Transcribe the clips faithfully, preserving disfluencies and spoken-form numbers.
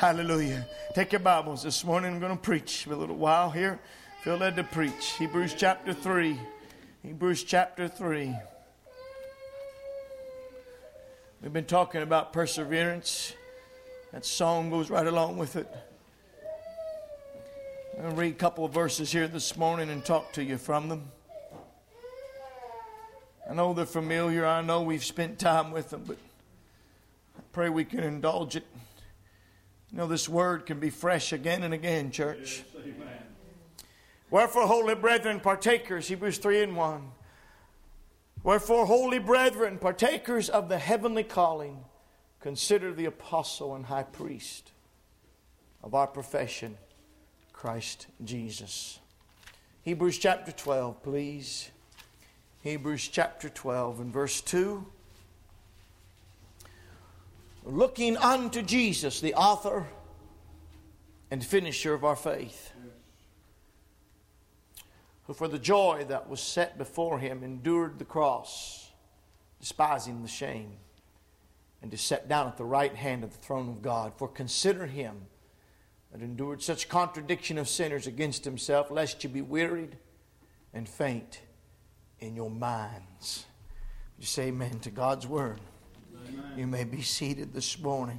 Hallelujah. Take your Bibles this morning. I'm going to preach for a little while here. Feel led to preach. Hebrews chapter three. Hebrews chapter three. We've been talking about perseverance. That song goes right along with it. I'm going to read a couple of verses here this morning and talk to you from them. I know they're familiar. I know we've spent time with them, but I pray we can indulge it. You know, this word can be fresh again and again, church. Yes, amen. Wherefore, holy brethren, partakers, Hebrews three and one. Wherefore, holy brethren, partakers of the heavenly calling, consider the apostle and high priest of our profession, Christ Jesus. Hebrews chapter twelve, please. Hebrews chapter twelve and verse two. Looking unto Jesus, the author and finisher of our faith, who for the joy that was set before him endured the cross, despising the shame, and is set down at the right hand of the throne of God. For consider him that endured such contradiction of sinners against himself, lest you be wearied and faint in your minds. You say amen to God's word. Amen. You may be seated this morning.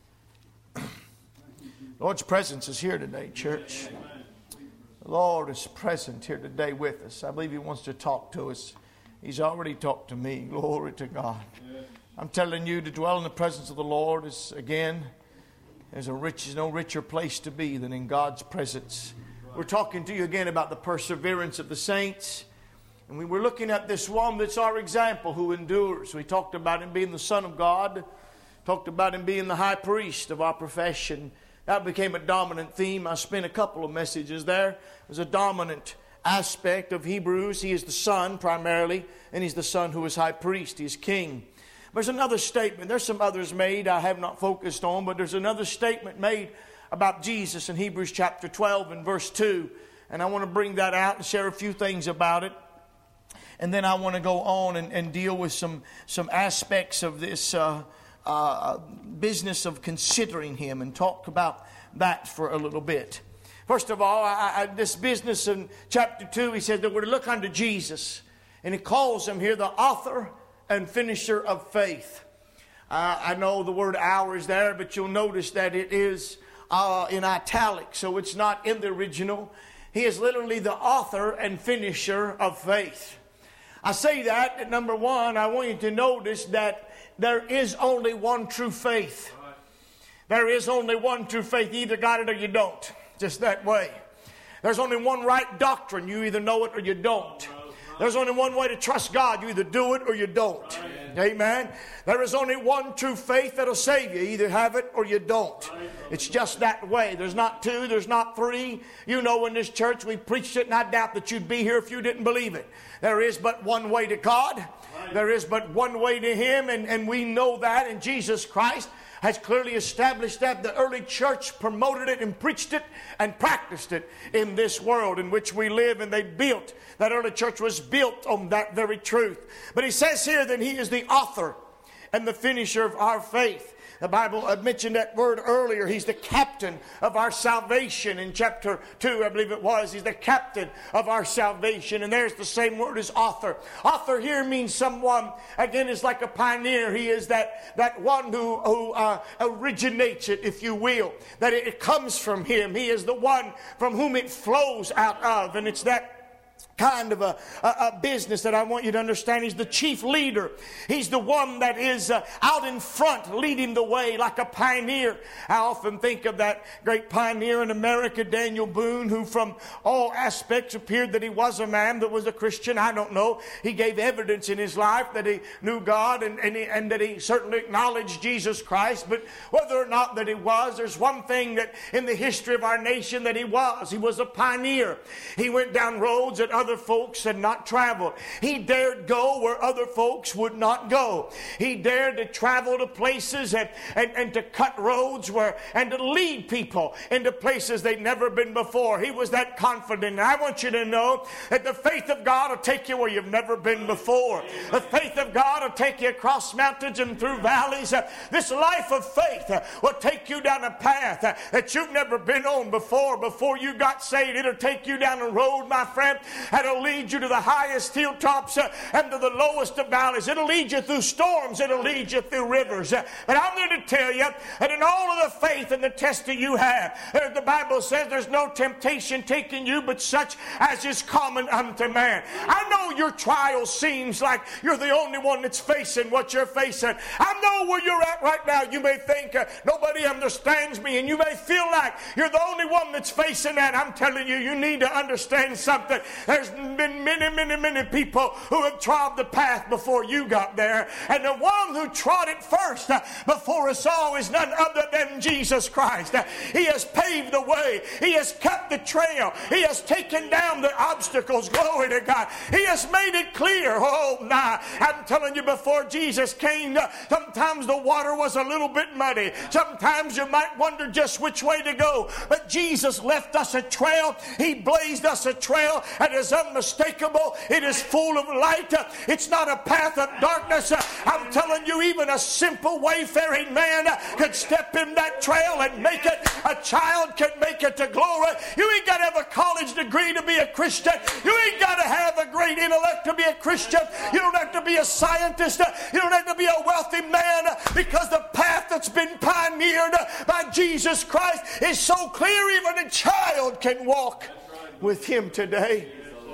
Lord's presence is here today, church. Amen. The Lord is present here today with us. I believe He wants to talk to us. He's already talked to me. Glory to God. Yes. I'm telling you, to dwell in the presence of the Lord is, again, there's a rich, there's no richer place to be than in God's presence. Right. We're talking to you again about the perseverance of the saints. And we were looking at this one that's our example, who endures. We talked about him being the Son of God. Talked about him being the high priest of our profession. That became a dominant theme. I spent a couple of messages there. It was a dominant aspect of Hebrews. He is the Son primarily, and He's the Son who is high priest. He is king. There's another statement. There's some others made I have not focused on, but there's another statement made about Jesus in Hebrews chapter twelve and verse two. And I want to bring that out and share a few things about it. And then I want to go on and, and deal with some, some aspects of this uh, uh, business of considering Him and talk about that for a little bit. First of all, I, I, this business in chapter two, he says that we're to look unto Jesus. And he calls Him here the author and finisher of faith. Uh, I know the word "our" is there, but you'll notice that it is uh, in italics, so it's not in the original. He is literally the author and finisher of faith. I say that, at number one, I want you to notice that there is only one true faith. There is only one true faith. You either got it or you don't. Just that way. There's only one right doctrine. You either know it or you don't. There's only one way to trust God. You either do it or you don't. Amen. Amen. There is only one true faith that'll save you. You either have it or you don't. It's just that way. There's not two. There's not three. You know, in this church we preached it, and I doubt that you'd be here if you didn't believe it. There is but one way to God. There is but one way to Him, and, and we know that, and Jesus Christ has clearly established that. The early church promoted it and preached it and practiced it in this world in which we live, and they built. That early church was built on that very truth. But he says here that He is the author and the finisher of our faith. The Bible mentioned that word earlier. He's the captain of our salvation in chapter two, I believe it was. He's the captain of our salvation. And there's the same word as author. Author here means someone, again, is like a pioneer. He is that, that one who, who uh, originates it, if you will. That it, it comes from Him. He is the one from whom it flows out of. And it's that kind of a, a, a business that I want you to understand. He's the chief leader. He's the one that is uh, out in front, leading the way like a pioneer. I often think of that great pioneer in America, Daniel Boone, who from all aspects appeared that he was a man that was a Christian. I don't know. He gave evidence in his life that he knew God and, and, he, and that he certainly acknowledged Jesus Christ. But whether or not that he was, there's one thing that in the history of our nation that he was. He was a pioneer. He went down roads that that other folks had not traveled. He dared go where other folks would not go. He dared to travel to places and, and, and to cut roads where and to lead people into places they'd never been before. He was that confident. And I want you to know that the faith of God will take you where you've never been before. The faith of God will take you across mountains and through valleys. Uh, this life of faith uh, will take you down a path uh, that you've never been on before. Before you got saved, it'll take you down a road, my friend, that'll lead you to the highest hilltops uh, and to the lowest of valleys. It'll lead you through storms. It'll lead you through rivers. Uh, but I'm going to tell you that in all of the faith and the test that you have, uh, the Bible says there's no temptation taking you but such as is common unto man. I know your trial seems like you're the only one that's facing what you're facing. I know where you're at right now. You may think uh, nobody understands me, and you may feel like you're the only one that's facing that. I'm telling you, you need to understand something. There's been many, many, many people who have trod the path before you got there, and the one who trod it first uh, before us all is none other than Jesus Christ. Uh, he has paved the way. He has cut the trail. He has taken down the obstacles. Glory to God. He has made it clear. Oh, nah. I'm telling you, before Jesus came, uh, sometimes the water was a little bit muddy. Sometimes you might wonder just which way to go. But Jesus left us a trail. He blazed us a trail that is unmistakable. It is full of light. Uh, it's not a path of darkness. Uh, I'm telling you, even a simple wayfaring man uh, could step in that trail and make it. A child can make it to glory. You ain't got to have a college degree to be a Christian. You ain't got to have a great intellect to be a Christian. You don't have to be a scientist. You don't have to be a wealthy man, because the path that's been pioneered by Jesus Christ is so clear even a child can walk with Him today.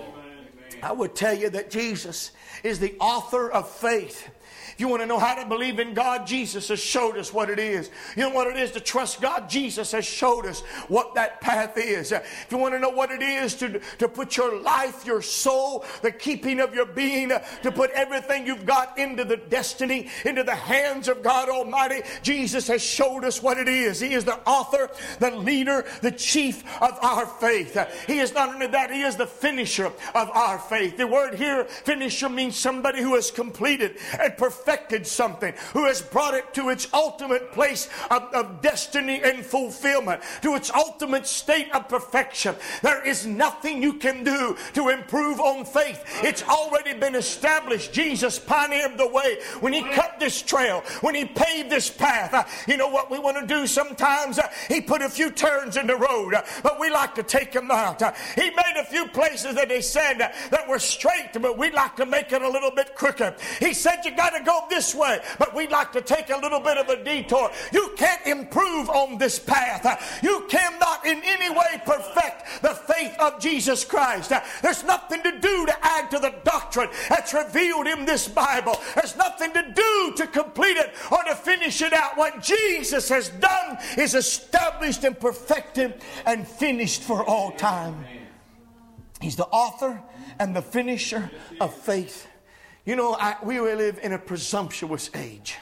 I would tell you that Jesus is the author of faith. If you want to know how to believe in God, Jesus has showed us what it is. You know what it is to trust God? Jesus has showed us what that path is. If you want to know what it is to, to put your life, your soul, the keeping of your being, to put everything you've got into the destiny, into the hands of God Almighty, Jesus has showed us what it is. He is the author, the leader, the chief of our faith. He is not only that, He is the finisher of our faith. The word here, finisher, means somebody who has completed and perfected perfected something, who has brought it to its ultimate place of, of destiny and fulfillment, to its ultimate state of perfection. There is nothing you can do to improve on faith. It's already been established. Jesus pioneered the way when He cut this trail, when He paved this path. Uh, you know what we want to do sometimes? Uh, he put a few turns in the road, uh, but we like to take them out. Uh, he made a few places that He said uh, that were straight, but we like to make it a little bit crooked. He said you got to go this way, but we'd like to take a little bit of a detour. You can't improve on this path. You cannot in any way perfect the faith of Jesus Christ. There's nothing to do to add to the doctrine that's revealed in this Bible. There's nothing to do to complete it or to finish it out. What Jesus has done is established and perfected and finished for all time. He's the author and the finisher of faith. You know, I, we live in a presumptuous age.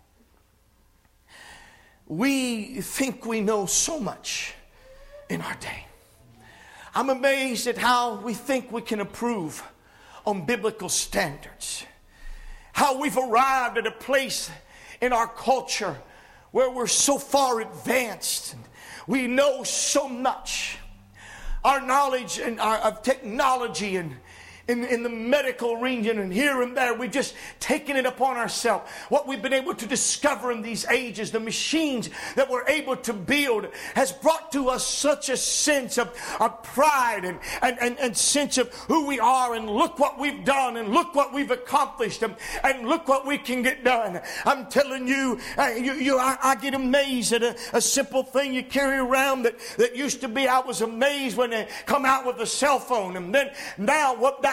We think we know so much in our day. I'm amazed at how we think we can improve on biblical standards. How we've arrived at a place in our culture where we're so far advanced. And we know so much. Our knowledge and our, of technology and In, in the medical region and here and there, we've just taken it upon ourselves. What we've been able to discover in these ages, the machines that we're able to build, has brought to us such a sense of, of pride and, and, and, and sense of who we are, and look what we've done, and look what we've accomplished, and, and look what we can get done. I'm telling you, uh, you, you I, I get amazed at a, a simple thing you carry around that, that used to be, I was amazed when they come out with a cell phone, and then now what that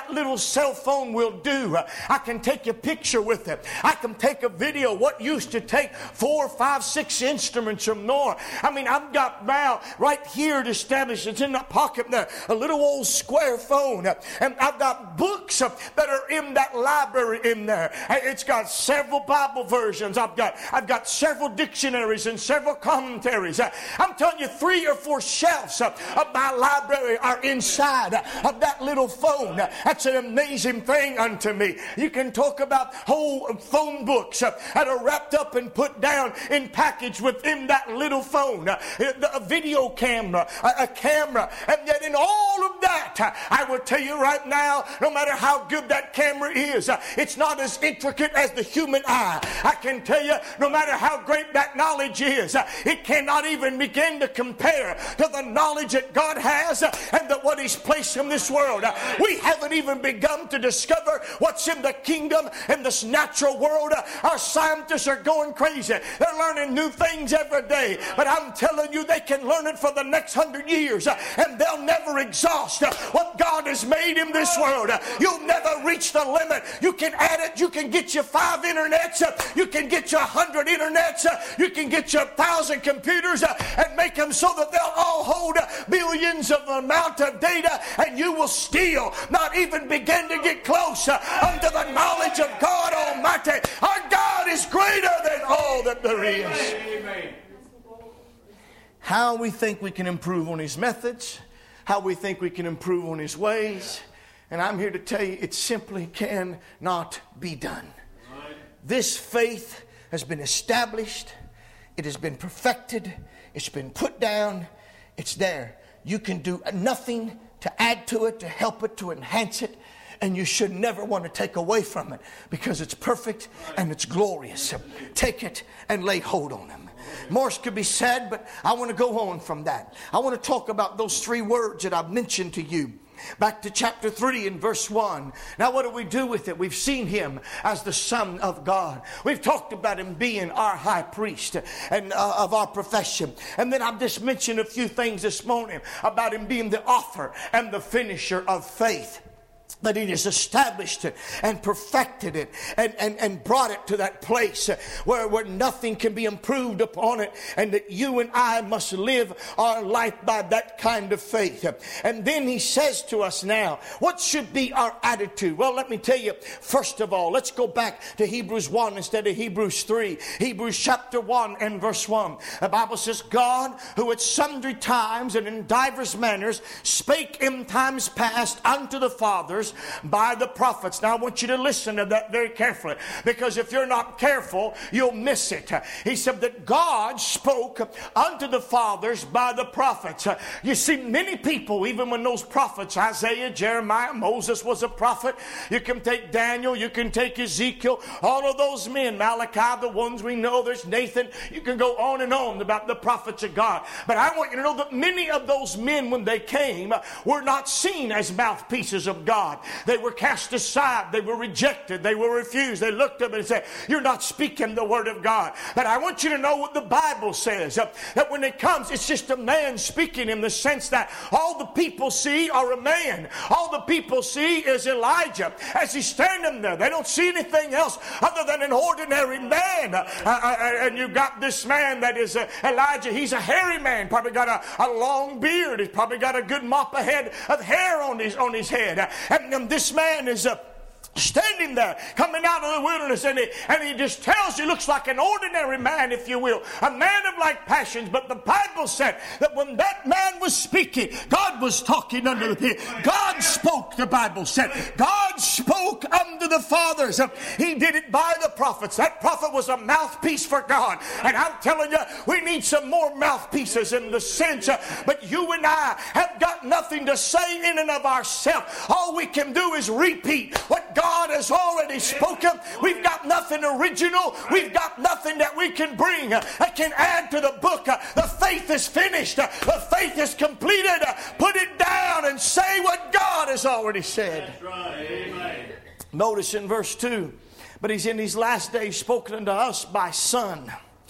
that little cell phone will do. I can take a picture with it. I can take a video. What used to take four, five, six instruments or more. I mean, I've got now right here at established. It's in that pocket there, a little old square phone. And I've got books that are in that library in there. It's got several Bible versions. I've got, I've got several dictionaries and several commentaries. I'm telling you, three or four shelves of my library are inside of that little phone. That's an amazing thing unto me. You can talk about whole phone books that are wrapped up and put down in package within that little phone. A video camera, a camera, and yet in all of that, I will tell you right now, no matter how good that camera is, it's not as intricate as the human eye. I can tell you, no matter how great that knowledge is, it cannot even begin to compare to the knowledge that God has and that what He's placed in this world. We haven't even begun to discover what's in the kingdom, in this natural world. Our scientists are going crazy. They're learning new things every day, but I'm telling you, they can learn it for the next hundred years and they'll never exhaust what God has made in this world. You'll never reach the limit. You can add it. You can get you five internets. You can get you a hundred internets. You can get you a thousand computers and make them so that they'll all hold billions of amount of data, and you will still not even begin to get close unto the knowledge of God Almighty. Our God is greater than all that there is. Amen. How we think we can improve on His methods, how we think we can improve on His ways, and I'm here to tell you, it simply cannot be done. This faith has been established. It has been perfected. It's been put down. It's there. You can do nothing to add to it, to help it, to enhance it. And you should never want to take away from it, because it's perfect and it's glorious. Take it and lay hold on Him. More could be said, but I want to go on from that. I want to talk about those three words that I've mentioned to you. Back to chapter three and verse one. Now what do we do with it? We've seen Him as the Son of God. We've talked about Him being our high priest and uh, of our profession. And then I've just mentioned a few things this morning about Him being the author and the finisher of faith. That He has established it and perfected it and, and, and brought it to that place where, where nothing can be improved upon it, and that you and I must live our life by that kind of faith. And then He says to us now, what should be our attitude? Well, let me tell you, first of all, let's go back to Hebrews one instead of Hebrews three. Hebrews chapter one and verse one. The Bible says, God, who at sundry times and in divers manners spake in times past unto the fathers by the prophets. Now I want you to listen to that very carefully, because if you're not careful, you'll miss it. He said that God spoke unto the fathers by the prophets. You see, many people, even when those prophets, Isaiah, Jeremiah, Moses was a prophet. You can take Daniel, you can take Ezekiel, all of those men, Malachi, the ones we know, there's Nathan. You can go on and on about the prophets of God. But I want you to know that many of those men, when they came, were not seen as mouthpieces of God. They were cast aside. They were rejected. They were refused. They looked at them and said, you're not speaking the word of God. But I want you to know what the Bible says. Uh, that when it comes, it's just a man speaking, in the sense that all the people see are a man. All the people see is Elijah as he's standing there. They don't see anything else other than an ordinary man. Uh, uh, and you got this man that is uh, Elijah. He's a hairy man. Probably got a, a long beard. He's probably got a good mop ahead of hair on his, on his head. Uh, and And this man is a standing there, coming out of the wilderness, and he, and he just tells you, looks like an ordinary man, if you will, a man of like passions. But the Bible said that when that man was speaking, God was talking unto the people. God spoke, the Bible said. God spoke unto the fathers. He did it by the prophets. That prophet was a mouthpiece for God. And I'm telling you, we need some more mouthpieces in the sense, uh, but you and I have got nothing to say in and of ourselves. All we can do is repeat what God God has already spoken. We've got nothing original. We've got nothing that we can bring that can add to the book. The faith is finished. The faith is completed. Put it down and say what God has already said. That's right. Amen. Notice in verse two, but He's in these last days spoken unto us by Son,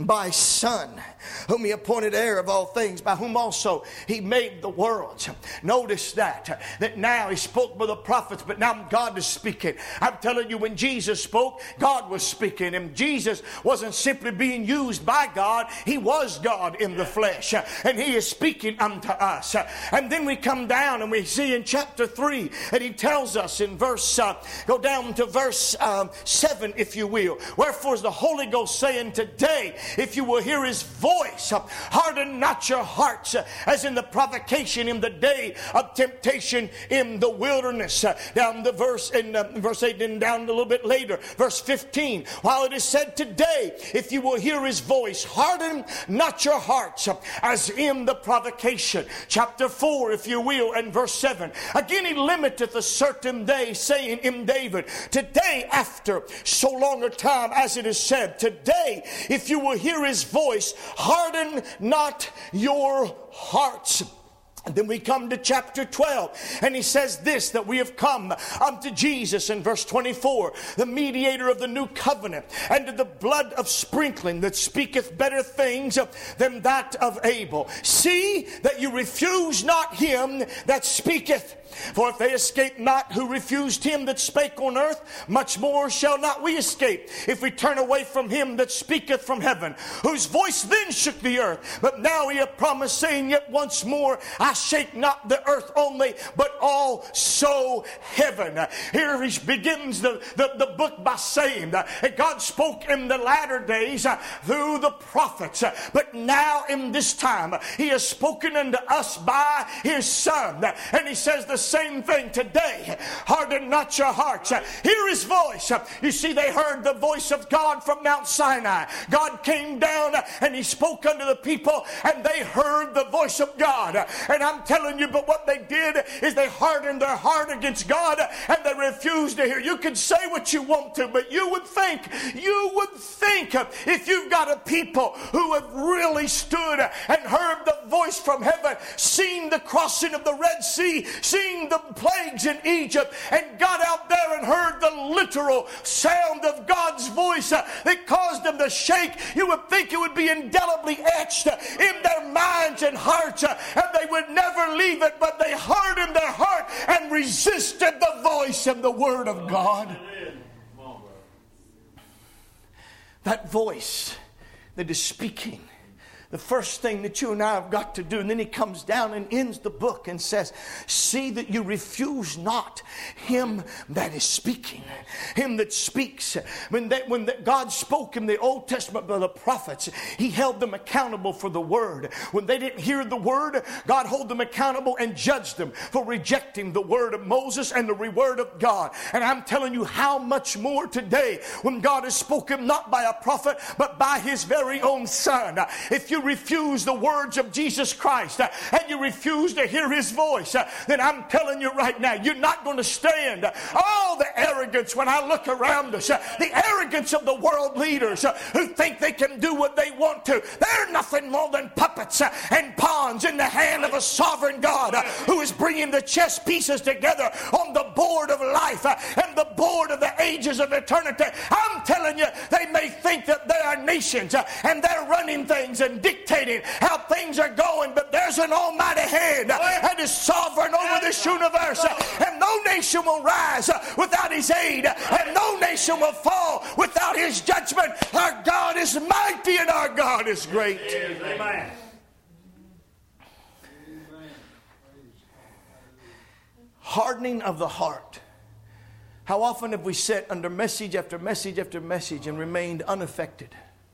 by His Son, whom He appointed heir of all things, by whom also He made the worlds. Notice that, that now He spoke by the prophets, but now God is speaking. I'm telling you, when Jesus spoke, God was speaking. And Jesus wasn't simply being used by God. He was God in the flesh. And He is speaking unto us. And then we come down and we see in chapter three, and He tells us in verse, uh, go down to verse um, seven, if you will. Wherefore is the Holy Ghost saying today, if you will hear His voice, uh, harden not your hearts, uh, as in the provocation in the day of temptation in the wilderness. Uh, down the verse in uh, verse eight, and down a little bit later, verse fifteen. While it is said today, if you will hear His voice, harden not your hearts, uh, as in the provocation. Chapter four, if you will, and verse seven. Again, He limiteth a certain day, saying in David, today after so long a time, as it is said, today, if you will hear His voice, harden not your hearts. And then we come to chapter twelve, and he says this, that we have come unto Jesus in verse twenty-four, the mediator of the new covenant, and to the blood of sprinkling that speaketh better things than that of Abel. See that you refuse not him that speaketh. For if they escape not who refused him that spake on earth, much more shall not we escape, if we turn away from him that speaketh from heaven, whose voice then shook the earth. But now he hath promised, saying, yet once more I shake not the earth only, but also heaven. Here he begins the, the, the book by saying that God spoke in the latter days uh, through the prophets, uh, but now in this time uh, He has spoken unto us by His Son. Uh, and He says the same thing today. Harden not your hearts. Uh, hear His voice. Uh, you see, they heard the voice of God from Mount Sinai. God came down uh, and He spoke unto the people, and they heard the voice of God. Uh, and I'm telling you, but what they did is they hardened their heart against God, uh, and they refused to hear. You can say what you want to, but you would think, you would think uh, if you've got a people who have really stood uh, and heard the voice from heaven, seen the crossing of the Red Sea, seen the plagues in Egypt, and got out there and heard the literal sound of God's voice uh, that caused them to shake, you would think it would be indelibly etched uh, in their minds and hearts, uh, and they would never leave it. But they hardened their heart and resisted the voice and the word of God. That voice that is speaking, the first thing that you and I have got to do. And then he comes down and ends the book and says, see that you refuse not him that is speaking. Him that speaks. When, they, when the, God spoke in the Old Testament by the prophets, He held them accountable for the word. When they didn't hear the word, God held them accountable and judged them for rejecting the word of Moses and the word of God. And I'm telling you, how much more today, when God has spoken not by a prophet, but by His very own Son. If you refuse the words of Jesus Christ uh, and you refuse to hear His voice, uh, then I'm telling you right now, you're not going to stand. Oh, the arrogance when I look around us, uh, the arrogance of the world leaders uh, who think they can do what they want to. They're nothing more than puppets uh, and pawns in the hand of a sovereign God uh, who is bringing the chess pieces together on the board of life uh, and the board of the ages of eternity. I'm telling you, they may think that they are nations uh, and they're running things and dictating how things are going, but there's an almighty hand that is sovereign over this universe, and no nation will rise without His aid, and no nation will fall without His judgment. Our God is mighty and our God is great. Amen. Hardening of the heart. How often have we sat under message after message after message and remained unaffected?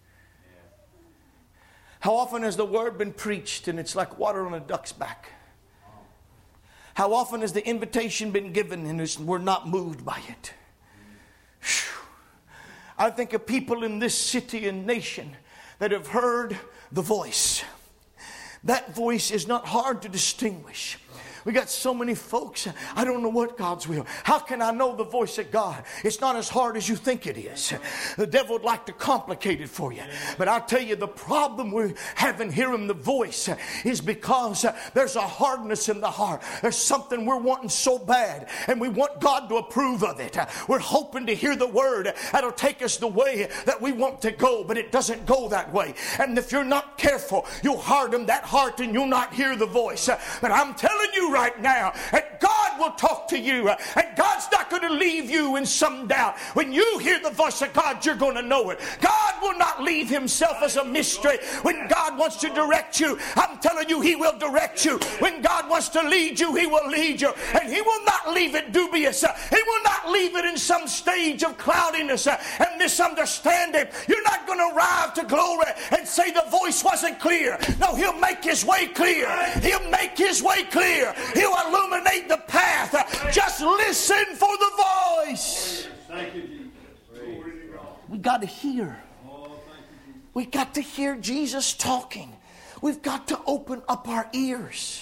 How often has the word been preached and it's like water on a duck's back? How often has the invitation been given and we're not moved by it? Whew. I think of people in this city and nation that have heard the voice. That voice is not hard to distinguish. We got so many folks, I don't know what God's will. How can I know the voice of God? It's not as hard as you think it is. The devil would like to complicate it for you. But I tell you, the problem we're having hearing the voice is because there's a hardness in the heart. There's something we're wanting so bad, and we want God to approve of it. We're hoping to hear the word that'll take us the way that we want to go, but it doesn't go that way. And if you're not careful, you'll harden that heart and you'll not hear the voice. But I'm telling you right now that God will talk to you, and God's not going to leave you in some doubt. When you hear the voice of God, you're going to know it. God will not leave himself as a mystery. When God wants to direct you, I'm telling you, he will direct you. When God wants to lead you, he will lead you. And he will not leave it dubious. He will not leave it in some stage of cloudiness and misunderstanding. You're not going to arrive to glory and say the voice wasn't clear. No, he'll make his way clear. He'll make his way clear. He'll illuminate the path. Just listen for the voice. Thank you, Jesus. We got to hear. We got to hear Jesus talking. We've got to open up our ears.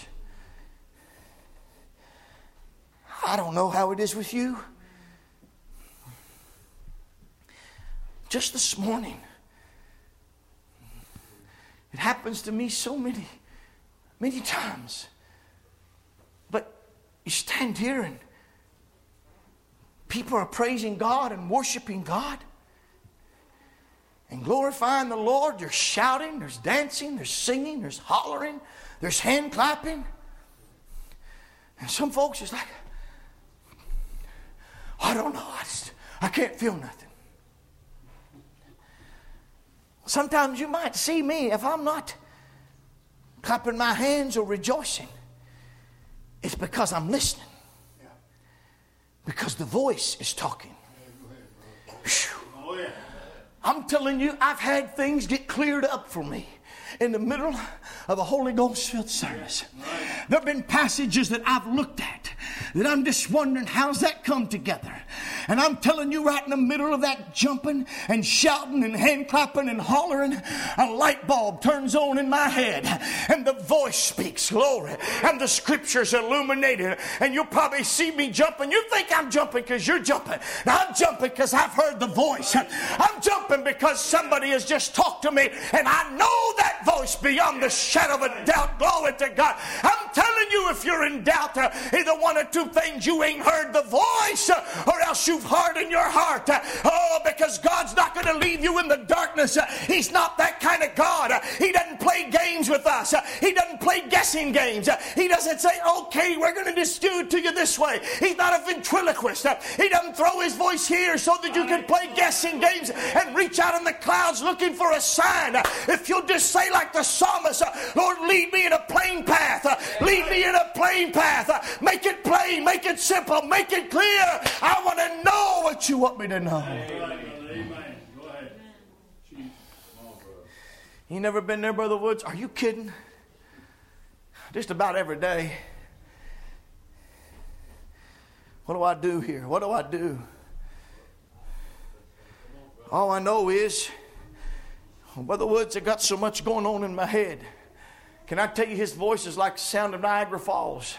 I don't know how it is with you. Just this morning, it happens to me so many, many times. But you stand here and people are praising God and worshiping God and glorifying the Lord. There's shouting, there's dancing, there's singing, there's hollering, there's hand clapping. And some folks is like, I don't know, I, just, I can't feel nothing. Sometimes you might see me if I'm not clapping my hands or rejoicing. It's because I'm listening. Because the voice is talking. Whew. I'm telling you, I've had things get cleared up for me in the middle of a Holy Ghost-filled service. There have been passages that I've looked at that I'm just wondering, how's that come together? And I'm telling you, right in the middle of that jumping and shouting and hand clapping and hollering, a light bulb turns on in my head and the voice speaks, glory, and the scriptures illuminated, and you'll probably see me jumping. You think I'm jumping because you're jumping. Now I'm jumping because I've heard the voice. I'm jumping because somebody has just talked to me, and I know that voice beyond the shadow of a doubt. Glory to God. I'm telling you, if you're in doubt, uh, either one or two things, you ain't heard the voice, uh, or else you've hardened your heart. Uh, oh, because God's not going to leave you in the darkness. Uh, he's not that kind of God. Uh, he doesn't play games with us. Uh, he doesn't play guessing games. Uh, he doesn't say, okay, we're going to just do it to you this way. He's not a ventriloquist. Uh, he doesn't throw his voice here so that you can play guessing games and reach out in the clouds looking for a sign. Uh, if you'll just say like the psalmist, uh, Lord, lead me in a plain path. Uh, lead me in a plain path. Uh, make it plain. Make it simple. Make it clear. I want to know what you want me to know. Amen. Go ahead. You never been there, Brother Woods? Are you kidding? Just about every day. What do I do here? What do I do? All I know is, Brother Woods, I got so much going on in my head. Can I tell you, his voice is like the sound of Niagara Falls.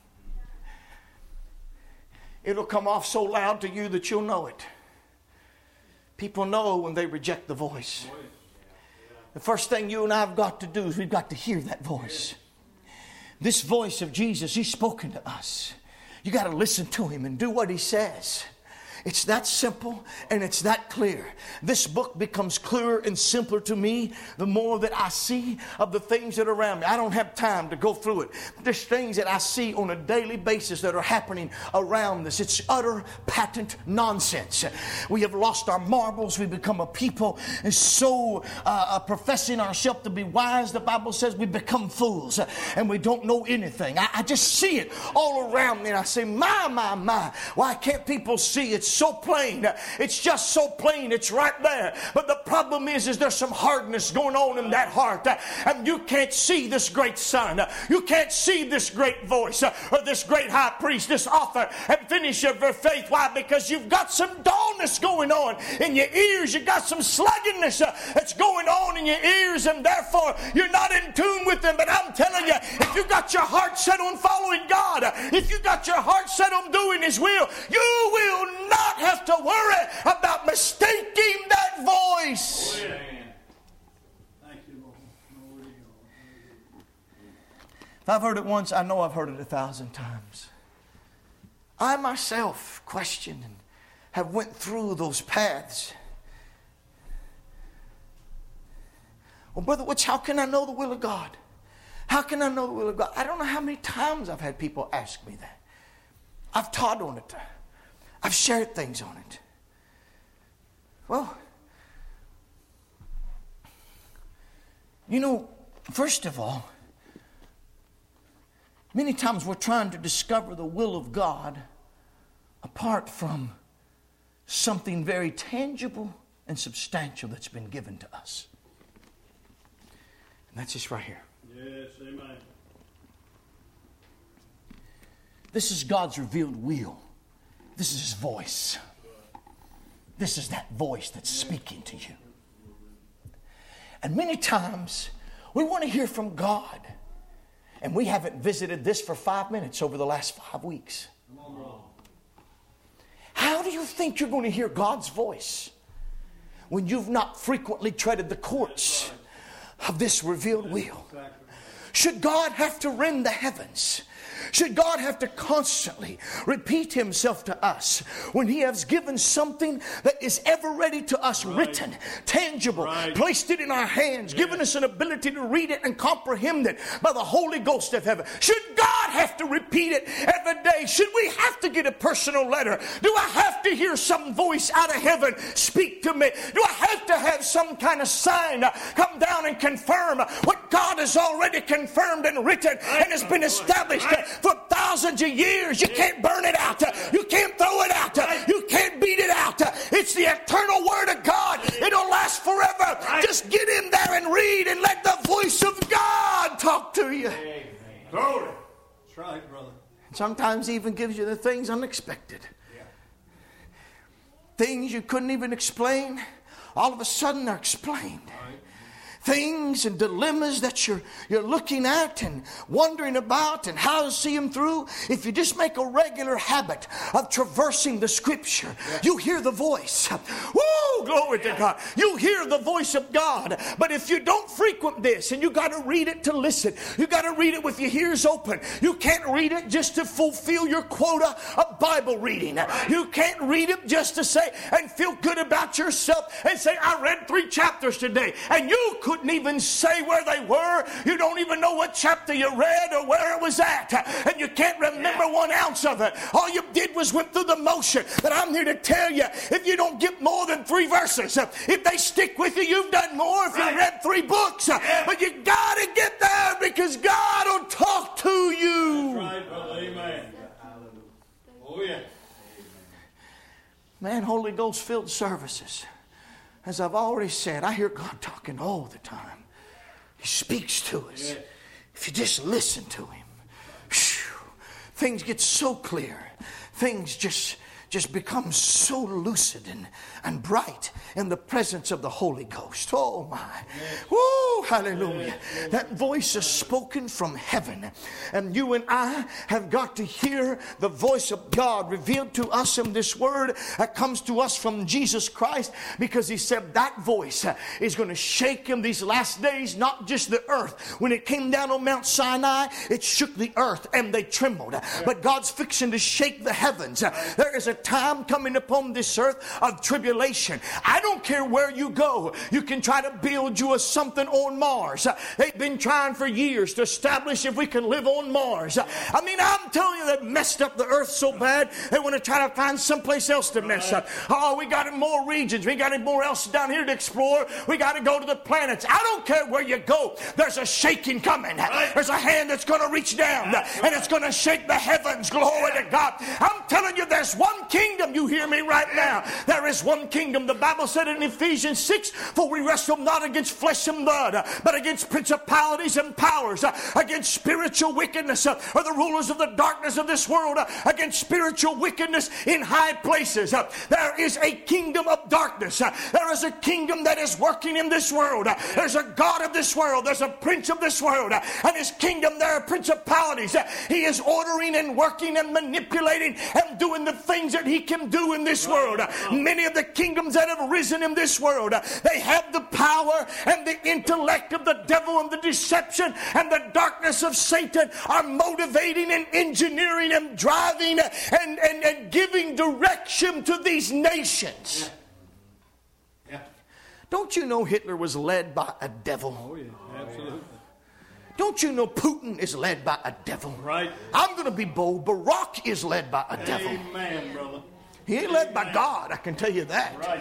It'll come off so loud to you that you'll know it. People know when they reject the voice. The first thing you and I have got to do is we've got to hear that voice. This voice of Jesus, he's spoken to us. You got to listen to him and do what he says. It's that simple and it's that clear. This book becomes clearer and simpler to me the more that I see of the things that are around me. I don't have time to go through it. There's things that I see on a daily basis that are happening around us. It's utter patent nonsense. We have lost our marbles. We become a people and so uh, professing ourselves to be wise. The Bible says we become fools and we don't know anything. I, I just see it all around me and I say, my, my, my. Why can't people see it? So plain. It's just so plain. It's right there. But the problem is, is there's some hardness going on in that heart. And you can't see this great son. You can't see this great voice or this great high priest, this author and finisher of your faith. Why? Because you've got some dullness going on in your ears. You've got some sluggishness that's going on in your ears, and therefore you're not in tune with them. But I'm telling you, if you've got your heart set on following God, His will, you will not have to worry about mistaking that voice. Oh, yeah. Thank you, Lord. Glory to God. If I've heard it once, I know I've heard it a thousand times. I myself question and have went through those paths. Well, Brother Witch, how can I know the will of God? How can I know the will of God? I don't know how many times I've had people ask me that. I've taught on it. I've shared things on it. Well, you know, first of all, many times we're trying to discover the will of God apart from something very tangible and substantial that's been given to us. And that's this right here. Yes, amen. This is God's revealed will. This is His voice. This is that voice that's speaking to you. And many times we want to hear from God. And we haven't visited this for five minutes over the last five weeks. How do you think you're going to hear God's voice when you've not frequently treaded the courts of this revealed will? Should God have to rend the heavens? Should God have to constantly repeat Himself to us when He has given something that is ever ready to us, right, written, tangible, right, placed it in our hands, yeah, given us an ability to read it and comprehend it by the Holy Ghost of heaven? Should God have to repeat it every day? Should we have to get a personal letter? Do I have to hear some voice out of heaven speak to me? Do I have to have some kind of sign come down and confirm what God has already confirmed and written and has been established for thousands of years? You can't burn it out. You can't throw it out. You can't beat it out. It's the eternal Word of God. It'll last forever. Just get in there and read and let the voice of God talk to you. Glory. That's right, brother. Sometimes He even gives you the things unexpected. Yeah. Things you couldn't even explain, all of a sudden they're explained. Things and dilemmas that you're you're looking at and wondering about and how to see them through. If you just make a regular habit of traversing the Scripture, yeah, you hear the voice. Woo! Glory to God. You hear the voice of God. But if you don't frequent this, and you got to read it to listen, you got to read it with your ears open. You can't read it just to fulfill your quota of Bible reading. You can't read it just to say and feel good about yourself and say, I read three chapters today, and you couldn't even say where they were. You don't even know what chapter you read or where it was at, and you can't remember one ounce of it. All you did was went through the motion. But I'm here to tell you, if you don't get more than three verses, if they stick with you, you've done more if you read three books. But you got to get there because God will talk to you. That's right, brother. Amen. Oh yeah. Man, Holy Ghost filled services. As I've already said, I hear God talking all the time. He speaks to us. Yeah. If you just listen to Him, whew, things get so clear. Things just, just become so lucid and, and bright in the presence of the Holy Ghost. Oh my. Yes. Woo, hallelujah. Yes. Yes. That voice is spoken from heaven. And you and I have got to hear the voice of God revealed to us in this Word that comes to us from Jesus Christ, because He said that voice is going to shake in these last days, not just the earth. When it came down on Mount Sinai, it shook the earth and they trembled. Yes. But God's fixing to shake the heavens. There is a time coming upon this earth of tribulation. I don't care where you go. You can try to build you a something on Mars. They've been trying for years to establish if we can live on Mars. I mean, I'm telling you, they've messed up the earth so bad, they want to try to find someplace else to mess up. Oh, we got more regions. We got more else down here to explore. We got to go to the planets. I don't care where you go. There's a shaking coming. There's a hand that's going to reach down and it's going to shake the heavens. Glory to God. I'm telling you, there's one kingdom. You hear me right now? There is one kingdom. The Bible said in Ephesians six, for we wrestle not against flesh and blood, but against principalities and powers, against spiritual wickedness, or the rulers of the darkness of this world, against spiritual wickedness in high places. There is a kingdom of darkness. There is a kingdom that is working in this world. There's a God of this world. There's a prince of this world. And his kingdom, there are principalities. He is ordering and working and manipulating and doing the things that he can do in this world. Many of the kingdoms that have risen in this world, they have the power and the intellect of the devil, and the deception and the darkness of Satan are motivating and engineering and driving and, and, and giving direction to these nations. Yeah. Yeah. Don't you know Hitler was led by a devil? Oh, yeah, absolutely. Don't you know Putin is led by a devil? Right. I'm going to be bold. Barack is led by a devil. Amen, brother. He ain't led by God, I can tell you that. Right.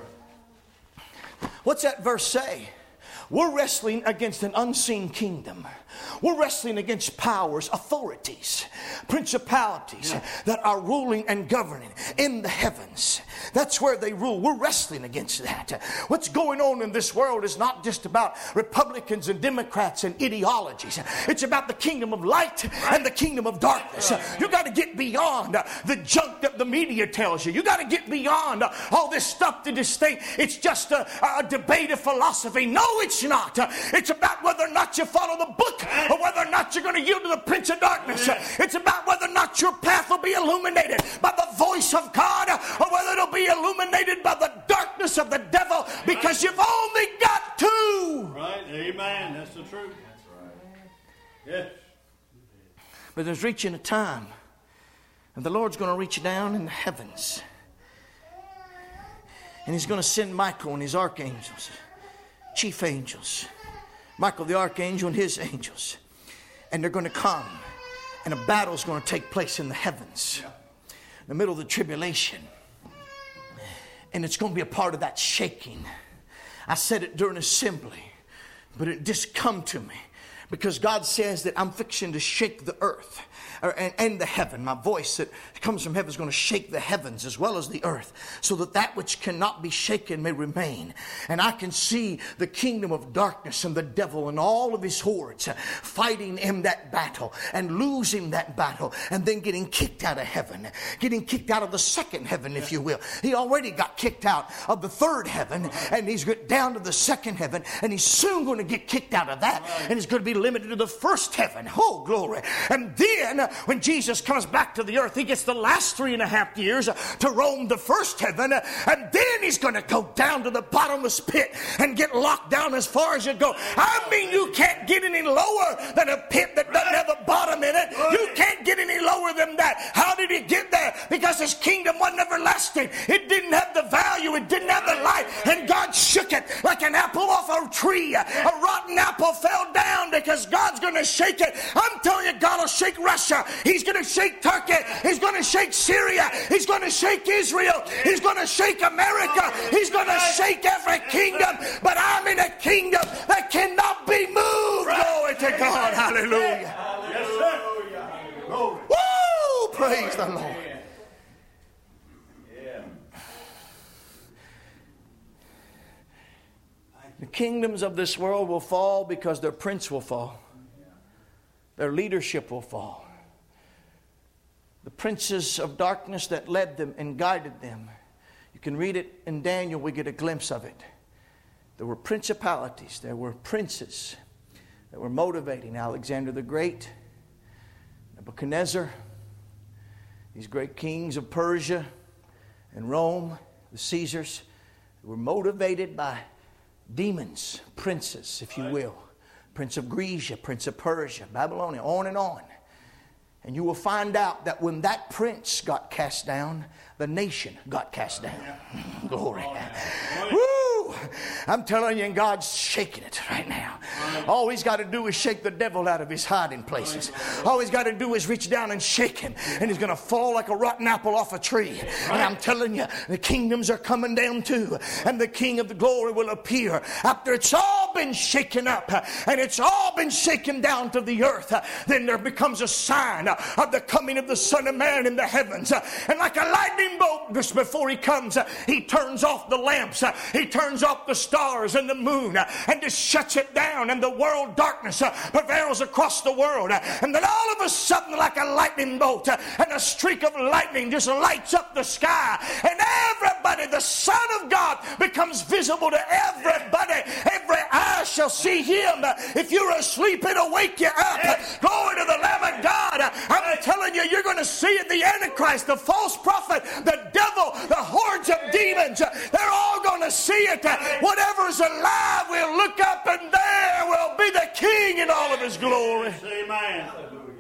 What's that verse say? We're wrestling against an unseen kingdom. We're wrestling against powers, authorities, principalities yeah. that are ruling and governing in the heavens. That's where they rule. We're wrestling against that. What's going on in this world is not just about Republicans and Democrats and ideologies. It's about the kingdom of light and the kingdom of darkness. You got to get beyond the junk that the media tells you. You got to get beyond all this stuff to just think it's just a, a debate of philosophy. No, it's not. It's about whether or not you follow the book or whether or not you're going to yield to the prince of darkness. It's about whether or not your path will be illuminated by the voice of God, or whether it'll be illuminated by the darkness of the devil, because you've only got two. Right, amen. That's the truth. That's right. Yes. But there's reaching a time, and the Lord's going to reach down in the heavens, and he's going to send Michael and his archangels, chief angels, Michael the archangel and his angels, and they're going to come, and a battle's going to take place in the heavens, in the middle of the tribulation, and it's going to be a part of that shaking. I said it during assembly, but it just come to me, because God says that I'm fixing to shake the earth and, and the heaven. My voice that comes from heaven is going to shake the heavens as well as the earth, so that that which cannot be shaken may remain. And I can see the kingdom of darkness and the devil and all of his hordes fighting in that battle and losing that battle, and then getting kicked out of heaven, getting kicked out of the second heaven, if you will. He already got kicked out of the third heaven, and he's got down to the second heaven, and he's soon going to get kicked out of that, and he's going to be limited to the first heaven. Oh, glory. And then when Jesus comes back to the earth, he gets the last three and a half years to roam the first heaven, and then he's going to go down to the bottomless pit and get locked down as far as you go. I mean, you can't get any lower than a pit that doesn't have a bottom in it. You can't get any lower than that. How did he get there? Because his kingdom wasn't everlasting. It didn't have the value. It didn't have the light. And God shook it like an apple off a tree. A rotten apple fell down because God's going to shake it. I'm telling you, God will shake Russia. He's going to shake Turkey. He's going to shake Syria. He's going to shake Israel. He's going to shake America. He's going to shake every kingdom. But I'm in a kingdom that cannot be moved. Glory to God. Hallelujah. Yes, sir. Woo! Praise the Lord. The kingdoms of this world will fall because their prince will fall. Their leadership will fall. The princes of darkness that led them and guided them. You can read it in Daniel, we get a glimpse of it. There were principalities, there were princes that were motivating Alexander the Great, Nebuchadnezzar, these great kings of Persia and Rome, the Caesars, were motivated by demons, princes, if you will. Prince of Grecia, Prince of Persia, Babylonia, on and on. And you will find out that when that prince got cast down, the nation got cast down. Glory. Woo! I'm telling you, and God's shaking it right now. All He's got to do is shake the devil out of his hiding places. All He's got to do is reach down and shake him, and he's going to fall like a rotten apple off a tree. And I'm telling you, the kingdoms are coming down too, and the King of the glory will appear after it's all been shaken up and it's all been shaken down to the earth. Then there becomes a sign of the coming of the Son of Man in the heavens, and like a lightning bolt, just before He comes, He turns off the lamps, He turns off the stars and the moon, and just shuts it down, and the world darkness prevails across the world. And then all of a sudden, like a lightning bolt and a streak of lightning just lights up the sky, and everybody, the Son of God, becomes visible to everybody. Every eye shall see Him. If you're asleep, it'll wake you up. Glory to the Lamb of God. I'm telling you, you're going to see it. The Antichrist, the false prophet, the devil, the hordes of demons, they're all going to see it. Whatever's alive will look up, and there will be the King in all of His glory. Amen.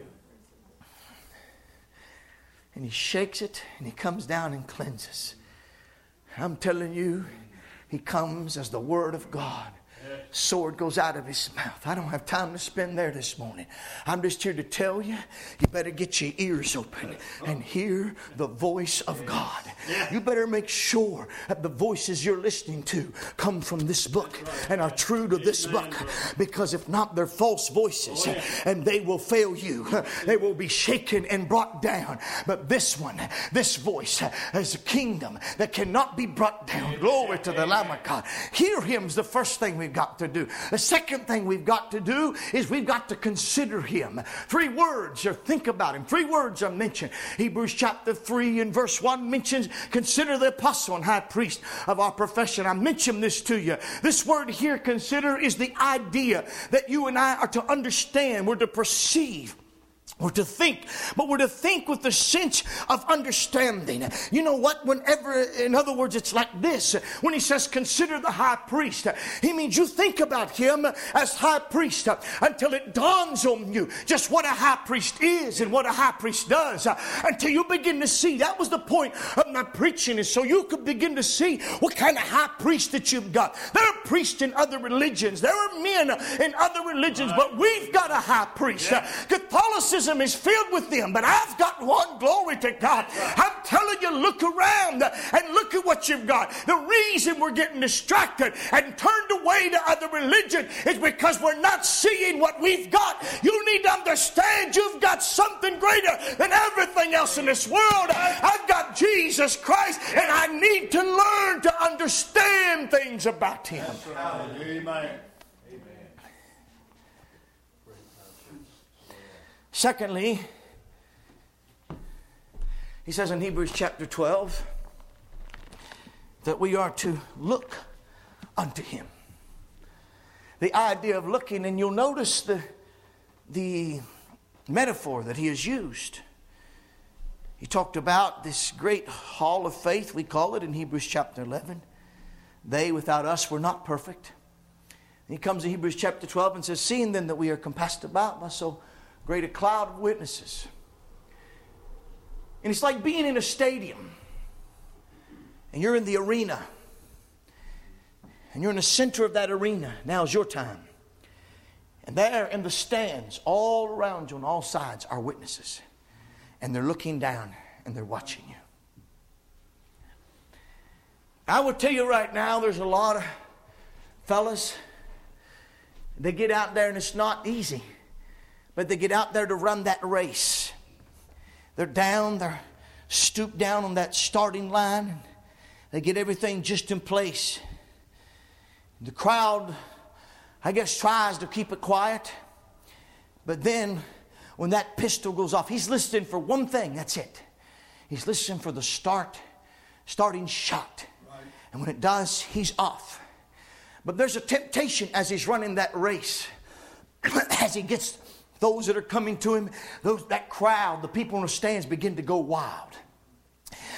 And He shakes it, and He comes down and cleanses. I'm telling you, He comes as the Word of God. Sword goes out of His mouth. I don't have time to spend there this morning. I'm just here to tell you, you better get your ears open and hear the voice of God. You better make sure that the voices you're listening to come from this book and are true to this book, because if not, they're false voices and they will fail you. They will be shaken and brought down. But this one, this voice, is a kingdom that cannot be brought down. Glory to the Lamb of God. Hear Him is the first thing we've got to do. The second thing we've got to do is we've got to consider Him. Three words, or think about Him. Three words are mentioned. Hebrews chapter three and verse one mentions, consider the apostle and high priest of our profession. I mentioned this to you. This word here, consider, is the idea that you and I are to understand. We're to perceive. We're to think, but we're to think with the sense of understanding. You know what? Whenever, in other words, it's like this. When He says, consider the high priest, He means you think about Him as high priest until it dawns on you just what a high priest is and what a high priest does. Until you begin to see. That was the point of my preaching, is so you could begin to see what kind of high priest that you've got. There are priests in other religions. There are men in other religions, but we've got a high priest. Catholicism is filled with them, but I've got one. Glory to God. I'm telling you, look around and look at what you've got. The reason we're getting distracted and turned away to other religion is because we're not seeing what we've got. You need to understand you've got something greater than everything else in this world. I've got Jesus Christ, and I need to learn to understand things about Him. Amen. Secondly, he says in Hebrews chapter twelve that we are to look unto Him. The idea of looking, and you'll notice the, the metaphor that he has used. He talked about this great hall of faith, we call it, in Hebrews chapter eleven. They without us were not perfect. And he comes to Hebrews chapter twelve and says, seeing then that we are compassed about by so great a cloud of witnesses. And it's like being in a stadium. And you're in the arena. And you're in the center of that arena. Now's your time. And there in the stands, all around you on all sides, are witnesses. And they're looking down and they're watching you. I will tell you right now, there's a lot of fellas, they get out there and it's not easy. But they get out there to run that race. They're down, they're stooped down on that starting line. And they get everything just in place. The crowd, I guess, tries to keep it quiet. But then, when that pistol goes off, he's listening for one thing, that's it. He's listening for the start, starting shot. Right. And when it does, he's off. But there's a temptation as he's running that race. As he gets those that are coming to him, those that crowd, the people in the stands begin to go wild.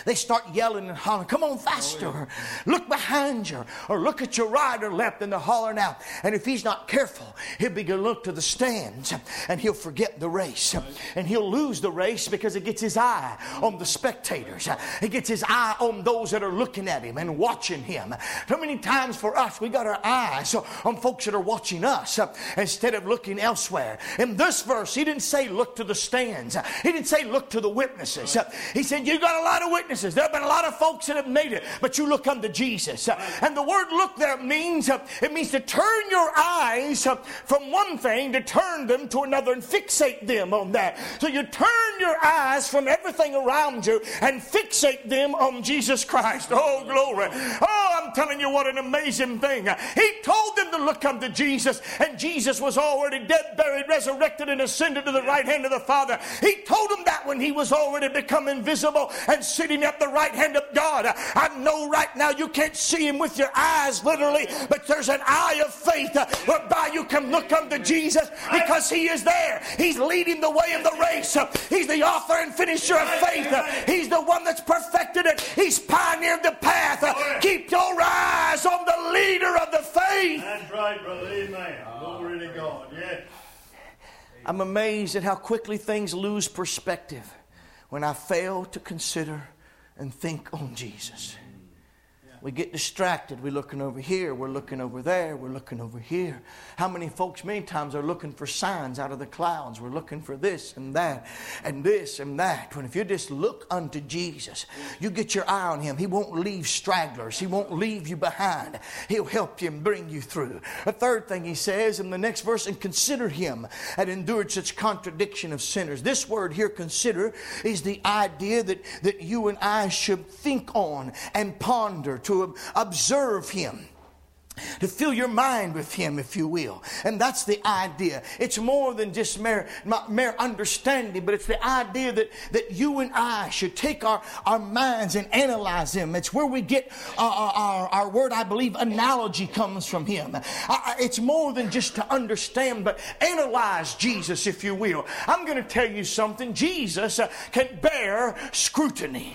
they start yelling and hollering, come on faster, or look behind you, or look at your right or left, and they're hollering out. And if he's not careful, he'll begin to look to the stands, and he'll forget the race. And he'll lose the race because it gets his eye on the spectators. It gets his eye on those that are looking at him and watching him. So many times for us, we got our eyes on folks that are watching us instead of looking elsewhere. In this verse, he didn't say look to the stands. He didn't say look to the witnesses. He said you got a lot of witnesses. There have been a lot of folks that have made it, but you look unto Jesus. And the word look there means, it means to turn your eyes from one thing to turn them to another and fixate them on that. So you turn your eyes from everything around you and fixate them on Jesus Christ. Oh, glory. Oh, I'm telling you what an amazing thing. He told them to look unto Jesus, and Jesus was already dead, buried, resurrected, and ascended to the right hand of the Father. He told them that when he was already become invisible and sitting at the right hand of God. I know right now you can't see him with your eyes literally, but there's an eye of faith whereby you can look unto Jesus because he is there. He's leading the way in the race. He's the author and finisher of faith. He's the one that's perfected it. He's pioneered the path. Keep your eyes on the leader of the faith. That's right, brother. Amen. Glory to God. Yes. I'm amazed at how quickly things lose perspective when I fail to consider and think on Jesus. We get distracted. We're looking over here. We're looking over there. We're looking over here. How many folks many times are looking for signs out of the clouds? We're looking for this and that and this and that. When if you just look unto Jesus, you get your eye on him. He won't leave stragglers. He won't leave you behind. He'll help you and bring you through. The third thing he says in the next verse, and consider him that endured such contradiction of sinners. This word here, consider, is the idea that, that you and I should think on and ponder, to to observe him, to fill your mind with him, if you will. And that's the idea. It's more than just mere, mere understanding, but it's the idea that, that you and I should take our, our minds and analyze them. It's where we get our, our, our word, I believe, analogy comes from him. It's more than just to understand, but analyze Jesus, if you will. I'm going to tell you something. Jesus can bear scrutiny.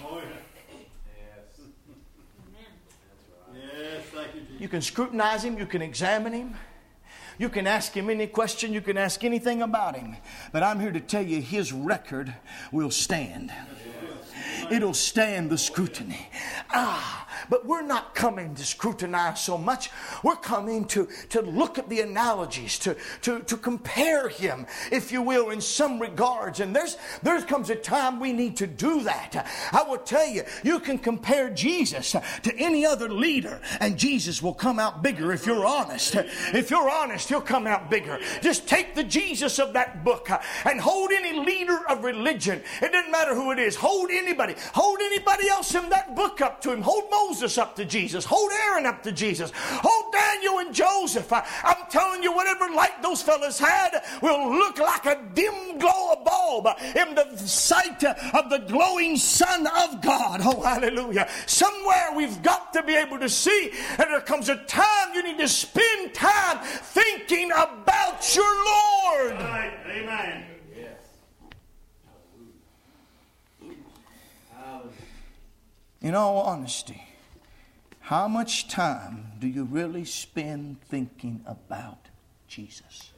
You can scrutinize him. You can examine him. You can ask him any question. You can ask anything about him. But I'm here to tell you his record will stand. It'll stand the scrutiny. Ah, but we're not coming to scrutinize so much. We're coming to, to look at the analogies, to, to, to compare him, if you will, in some regards. And there's there comes a time we need to do that. I will tell you, you can compare Jesus to any other leader, and Jesus will come out bigger if you're honest. If you're honest, he'll come out bigger. Just take the Jesus of that book and hold any leader of religion. It doesn't matter who it is. Hold anybody. Hold anybody else in that book up to him. Hold Moses up to Jesus. Hold Aaron up to Jesus. Hold Daniel and Joseph. I, I'm telling you, whatever light those fellas had will look like a dim glow of bulb in the sight of the glowing Son of God. Oh, hallelujah. Somewhere we've got to be able to see, and there comes a time you need to spend time thinking about your Lord. All right. Amen. In all honesty, how much time do you really spend thinking about Jesus?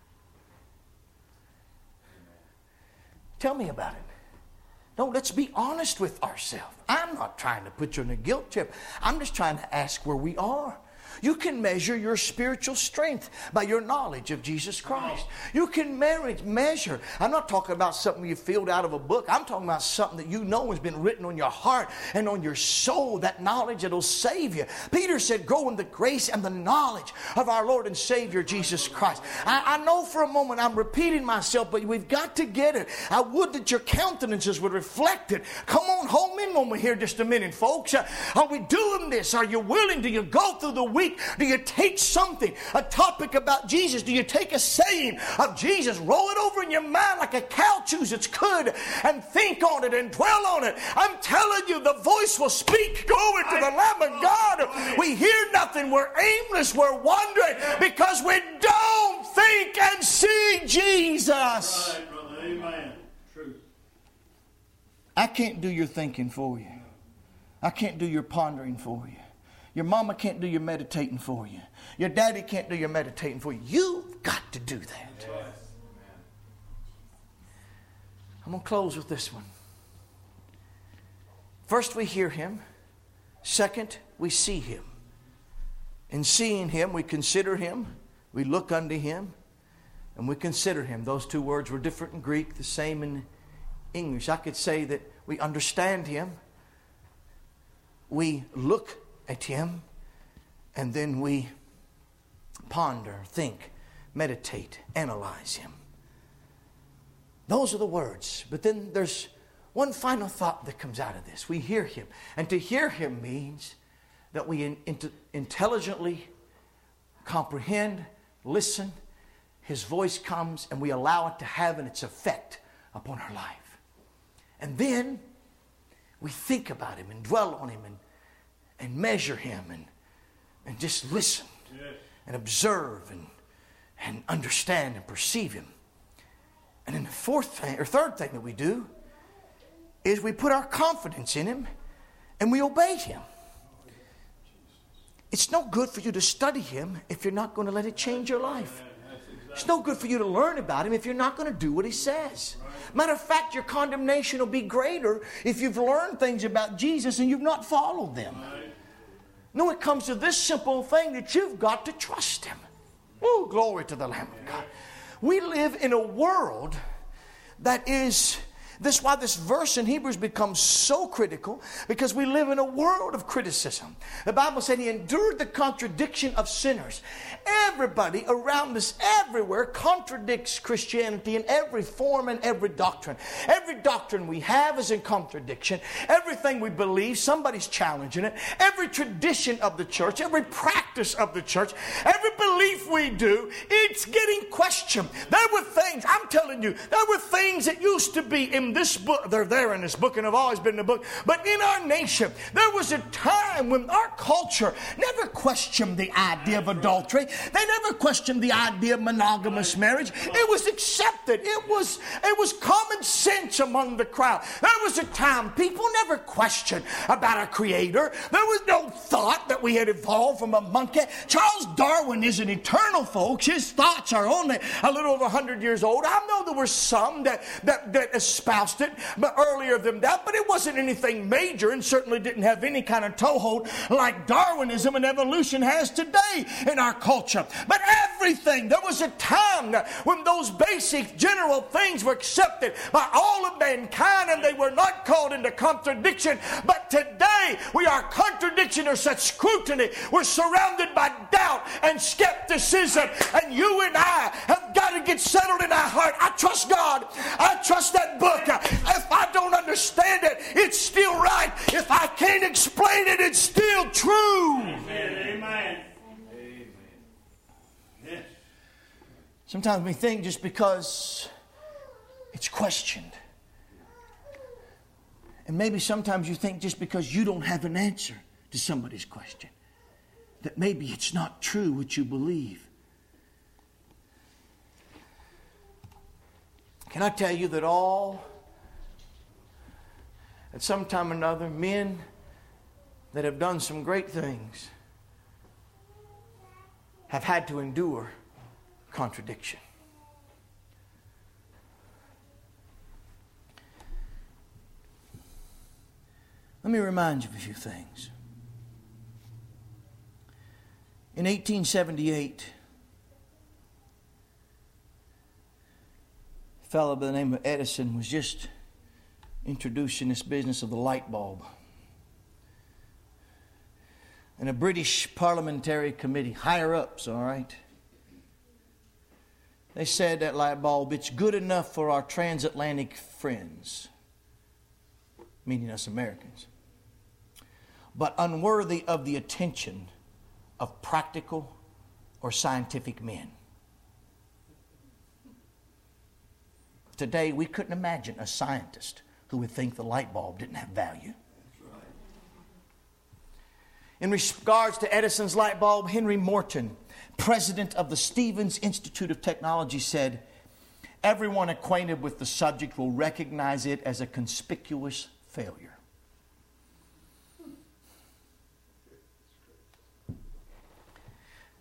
Tell me about it. No, let's be honest with ourselves. I'm not trying to put you in a guilt trip. I'm just trying to ask where we are. You can measure your spiritual strength by your knowledge of Jesus Christ. You can measure. I'm not talking about something you filled out of a book. I'm talking about something that you know has been written on your heart and on your soul, that knowledge that will save you. Peter said, grow in the grace and the knowledge of our Lord and Savior, Jesus Christ. I, I know for a moment I'm repeating myself, but we've got to get it. I would that your countenances would reflect it. Come on, home in when we're here just a minute, folks. Are we doing this? Are you willing? Do you go through the week? Do you take something, a topic about Jesus? Do you take a saying of Jesus, roll it over in your mind like a cow chews its cud, and think on it and dwell on it? I'm telling you, the voice will speak. Glory to the Lamb of God. We hear nothing. We're aimless. We're wandering because we don't think and see Jesus. Right, brother. Amen. Truth. I can't do your thinking for you. I can't do your pondering for you. Your mama can't do your meditating for you. Your daddy can't do your meditating for you. You've got to do that. Yes. I'm going to close with this one. First, we hear Him. Second, we see Him. In seeing Him, we consider Him. We look unto Him. And we consider Him. Those two words were different in Greek, the same in English. I could say that we understand Him. We look at Him. And then we ponder, think, meditate, analyze Him. Those are the words. But then there's one final thought that comes out of this. We hear Him. And to hear Him means that we in, in, intelligently comprehend, listen. His voice comes and we allow it to have its effect upon our life. And then we think about Him and dwell on Him and, and measure Him and, and just listen yes. and observe and, and understand and perceive Him. And then the fourth thing, or third thing that we do is we put our confidence in Him and we obey Him. It's no good for you to study Him if you're not going to let it change your life. It's no good for you to learn about Him if you're not going to do what He says. Matter of fact, your condemnation will be greater if you've learned things about Jesus and you've not followed them. No, it comes to this simple thing that you've got to trust Him. Oh, glory to the Lamb of God. We live in a world that is... This is why this verse in Hebrews becomes so critical, because we live in a world of criticism. The Bible said He endured the contradiction of sinners. Everybody around us, everywhere, contradicts Christianity in every form and every doctrine. Every doctrine we have is in contradiction. Everything we believe, somebody's challenging it. Every tradition of the church, every practice of the church, every belief we do, it's getting questioned. There were things, I'm telling you, there were things that used to be in this book, they're there in this book and have always been in the book, but in our nation there was a time when our culture never questioned the idea of adultery. They never questioned the idea of monogamous marriage. It was accepted. It was it was common sense among the crowd. There was a time people never questioned about a creator. There was no thought that we had evolved from a monkey. Charles Darwin isn't eternal, folks. His thoughts are only a little over one hundred years old. I know there were some that that, that espoused it but earlier than that, but it wasn't anything major and certainly didn't have any kind of toehold like Darwinism and evolution has today in our culture. But everything, there was a time when those basic general things were accepted by all of mankind and they were not called into contradiction. But today we are contradiction or such scrutiny. We're surrounded by doubt and skepticism, and you and I have got to get settled in our heart. I trust God. I trust that book. If I don't understand it, it's still right. If I can't explain it, it's still true. Amen. Amen. Yes. Sometimes we think just because it's questioned. And maybe sometimes you think just because you don't have an answer to somebody's question, that maybe it's not true what you believe. Can I tell you that all, at some time or another, men that have done some great things have had to endure contradiction. Let me remind you of a few things. In eighteen seventy-eight, a fellow by the name of Edison was just introducing this business of the light bulb. And a British parliamentary committee, higher ups, all right, they said that light bulb, it's good enough for our transatlantic friends, meaning us Americans, but unworthy of the attention of practical or scientific men. Today, we couldn't imagine a scientist who would think the light bulb didn't have value. In regards to Edison's light bulb, Henry Morton, president of the Stevens Institute of Technology, said, "Everyone acquainted with the subject will recognize it as a conspicuous failure."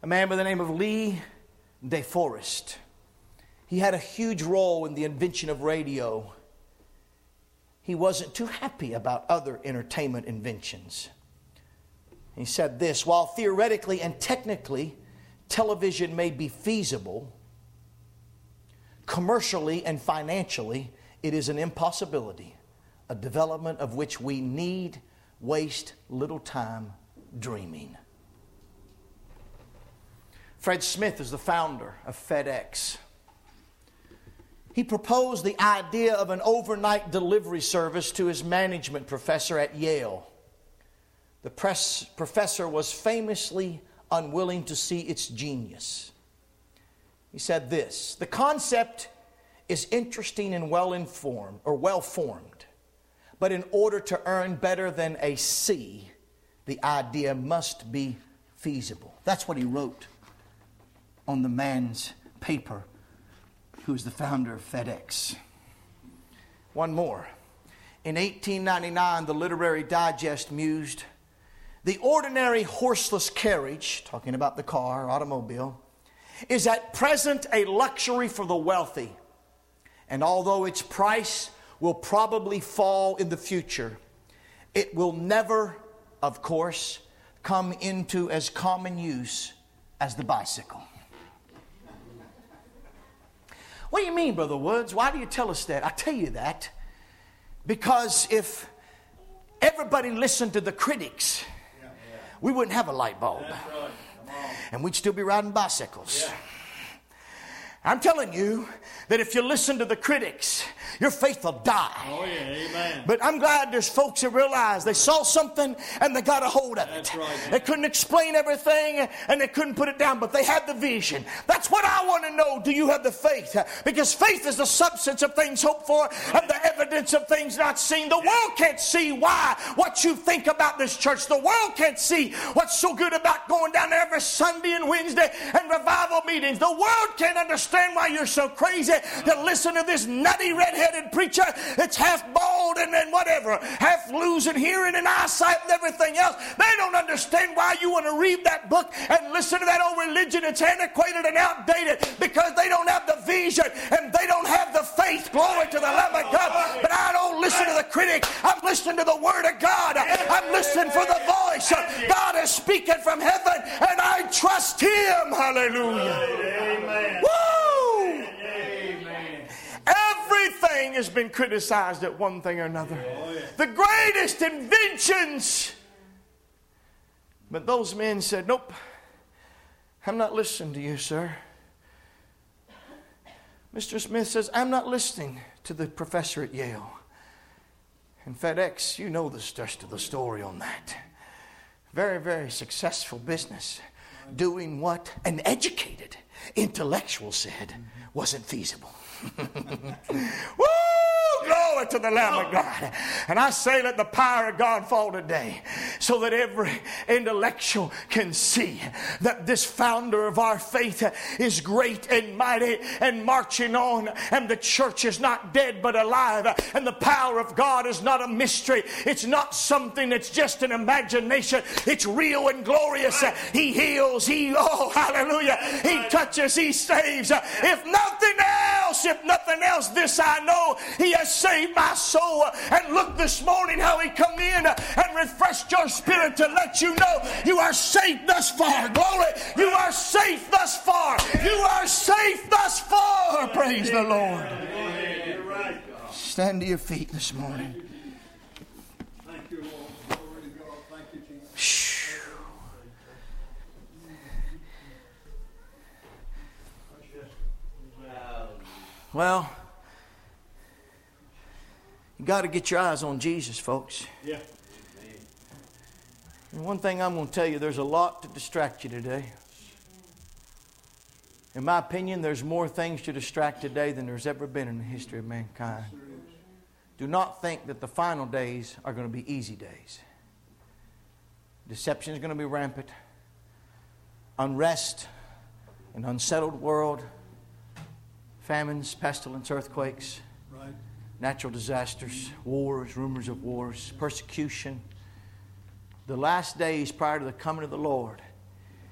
a man by the name of Lee DeForest. He had a huge role in the invention of radio. He wasn't too happy about other entertainment inventions. He said this, while theoretically and technically television may be feasible, commercially and financially it is an impossibility, a development of which we need waste little time dreaming. Fred Smith is the founder of FedEx. He proposed the idea of an overnight delivery service to his management professor at Yale. The press professor was famously unwilling to see its genius. He said this, the concept is interesting and well-informed or well-formed, but in order to earn better than a C, the idea must be feasible. That's what he wrote on the man's paper who is the founder of FedEx. One more. In eighteen ninety-nine, the Literary Digest mused, the ordinary horseless carriage, talking about the car, automobile, is at present a luxury for the wealthy. And although its price will probably fall in the future, it will never, of course, come into as common use as the bicycle. What do you mean, Brother Woods? Why do you tell us that? I tell you that because if everybody listened to the critics, yeah, yeah. we wouldn't have a light bulb. That's right. Come on. And we'd still be riding bicycles. Yeah. I'm telling you that if you listen to the critics, your faith will die. Oh, yeah, amen. But I'm glad there's folks that realize they saw something and they got a hold of it. That's right, they couldn't explain everything and they couldn't put it down, but they had the vision. That's what I want to know. Do you have the faith? Because faith is the substance of things hoped for and the evidence of things not seen. The world can't see why what you think about this church. The world can't see what's so good about going down there every Sunday and Wednesday and revival meetings. The world can't understand why you're so crazy to listen to this nutty redheaded preacher that's half bald and then whatever, half losing hearing and eyesight and everything else. They don't understand why you want to read that book and listen to that old religion that's antiquated and outdated because they don't have the vision and they don't have the faith. Glory to the Lamb of God. But I don't listen to the critic. I'm listening to the Word of God. I'm listening for the voice. God is speaking from heaven and I trust Him. Hallelujah. Amen. Woo! Amen. Everything has been criticized at one thing or another. Oh, yeah. The greatest inventions. But those men said, nope, I'm not listening to you, sir. Mister Smith says, I'm not listening to the professor at Yale. And FedEx, you know the rest of the story on that. Very, very successful business. Doing what an educated intellectual said wasn't feasible. Woo! Glory to the Lamb of God. And I say let the power of God fall today so that every intellectual can see that this founder of our faith is great and mighty and marching on, and the church is not dead but alive, and the power of God is not a mystery. It's not something that's just an imagination. It's real and glorious. He heals. He, oh, hallelujah. He touches. He saves. If nothing else, if nothing else, this I know, He has saved my soul. And look this morning how He come in and refreshed your spirit to let you know you are safe thus far. Glory. You are safe thus far. You are safe thus far. Praise the Lord. Stand to your feet this morning. Thank you, Lord. Glory to God. Thank you, Jesus. Well, you got to get your eyes on Jesus, folks. Yeah. And one thing I'm going to tell you, there's a lot to distract you today. In my opinion, there's more things to distract today than there's ever been in the history of mankind. Do not think that the final days are going to be easy days. Deception is going to be rampant. Unrest, an unsettled world, famines, pestilence, earthquakes, Right. natural disasters, wars, rumors of wars, persecution. The last days prior to the coming of the Lord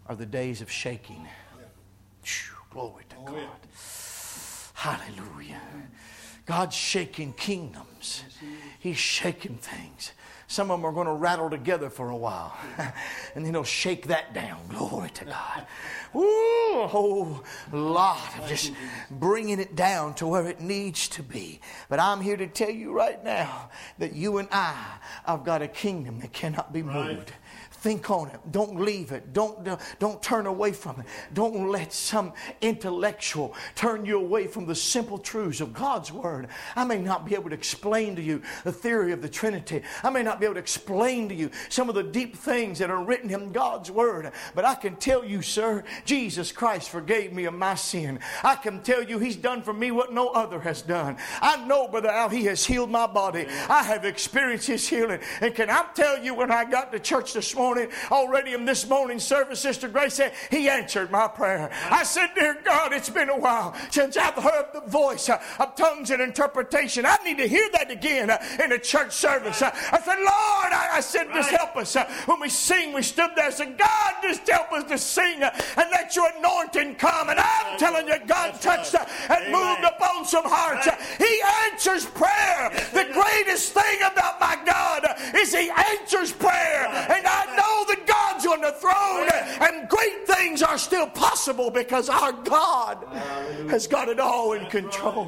are the days of shaking. Whew, glory to God. Hallelujah. God's shaking kingdoms. He's shaking things. Some of them are going to rattle together for a while. And then he'll shake that down. Glory to God. Ooh, a whole lot of just bringing it down to where it needs to be. But I'm here to tell you right now that you and I have got a kingdom that cannot be moved. Right. Think on it. Don't leave it. Don't, don't turn away from it. Don't let some intellectual turn you away from the simple truths of God's Word. I may not be able to explain to you the theory of the Trinity. I may not be able to explain to you some of the deep things that are written in God's Word. But I can tell you, sir, Jesus Christ forgave me of my sin. I can tell you He's done for me what no other has done. I know, Brother Al, He has healed my body. I have experienced His healing. And can I tell you, when I got to church this morning, already in this morning service, Sister Grace said, He answered my prayer. I said, dear God, it's been a while since I've heard the voice uh, of tongues and interpretation. I need to hear that again uh, in a church service. Uh, I said, Lord, I, I said, just help us. Uh, when we sing, we stood there and said, God, just help us to sing uh, and let your anointing come. And I'm telling you, God touched uh, and moved upon some hearts. Uh, he answers prayer. The greatest thing about my God uh, is He answers prayer. And I know that God's on the throne, and great things are still possible because our God has got it all in control.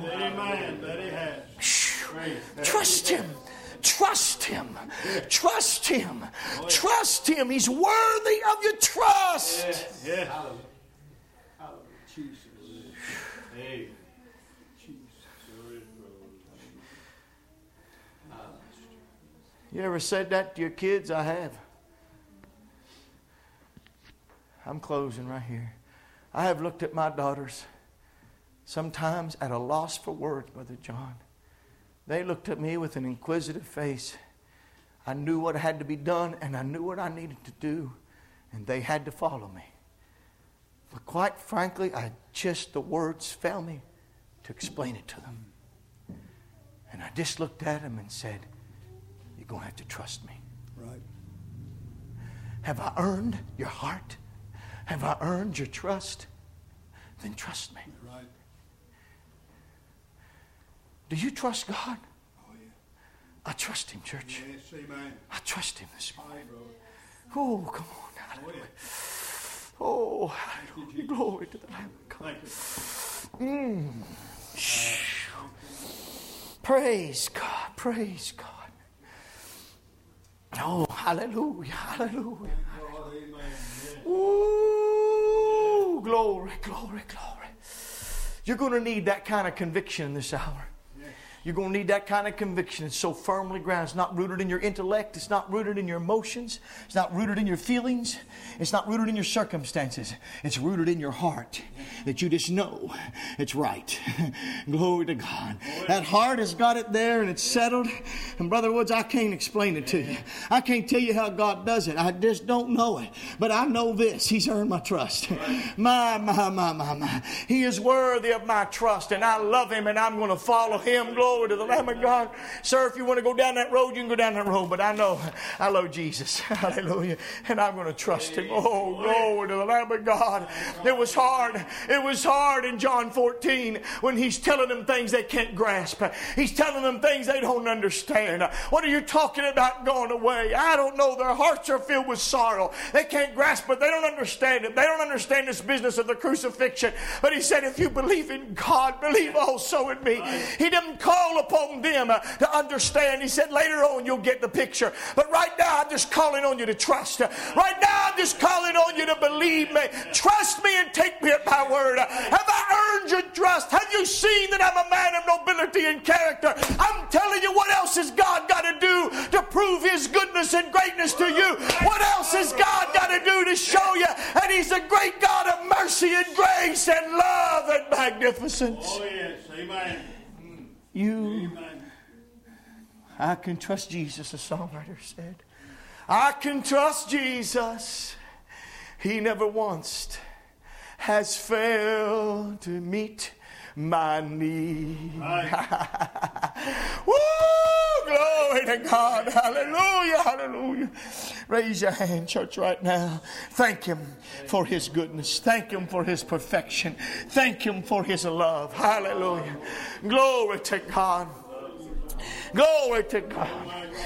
Trust Him. Trust Him. Trust Him. Trust Him. He's worthy of your trust. You ever said that to your kids? I have. I'm closing right here. I have looked at my daughters sometimes at a loss for words, Brother John. They looked at me with an inquisitive face. I knew what had to be done, and I knew what I needed to do, and they had to follow me. But quite frankly, I just, the words failed me to explain it to them. And I just looked at them and said, you're going to have to trust me. Right. Have I earned your heart? Have I earned your trust? Then trust me. Right. Do you trust God? Oh, yeah. I trust Him, church. Yes, amen. I trust Him this morning. Aye, Oh, come on. Hallelujah. Oh, hallelujah. Glory to the Lamb of God. Mm. Praise God. Praise God. Oh, hallelujah. Hallelujah. Ooh, glory, glory, glory. You're going to need that kind of conviction in this hour. You're going to need that kind of conviction. It's so firmly grounded. It's not rooted in your intellect. It's not rooted in your emotions. It's not rooted in your feelings. It's not rooted in your circumstances. It's rooted in your heart that you just know it's right. Glory to God. That heart has got it there and it's settled. And Brother Woods, I can't explain it to you. I can't tell you how God does it. I just don't know it. But I know this. He's earned my trust. My, my, my, my, my. He is worthy of my trust. And I love Him and I'm going to follow Him. Glory to the Lamb of God. Sir, if you want to go down that road, you can go down that road. But I know I love Jesus. Hallelujah. And I'm going to trust Him. Oh, glory to the Lamb of God. It was hard. It was hard in John fourteen when He's telling them things they can't grasp. He's telling them things they don't understand. What are you talking about going away? I don't know. Their hearts are filled with sorrow. They can't grasp it. They don't understand it. They don't understand this business of the crucifixion. But He said, if you believe in God, believe also in me. He didn't call upon them uh, to understand. He said later on you'll get the picture. But right now I'm just calling on you to trust. Uh, right now I'm just calling on you to believe me. Trust me and take me at my word. Uh, have I earned your trust? Have you seen that I'm a man of nobility and character? I'm telling you, what else has God got to do to prove His goodness and greatness to you? What else has God got to do to show you that He's a great God of mercy and grace and love and magnificence? Oh, yes. Amen. You, I can trust Jesus, the songwriter said. I can trust Jesus. He never once has failed to meet my need. Woo! Glory to God. Hallelujah, hallelujah. Raise your hand, church, right now. Thank Him for His goodness. Thank Him for His perfection. Thank Him for His love. Hallelujah. Glory to God. Glory to God.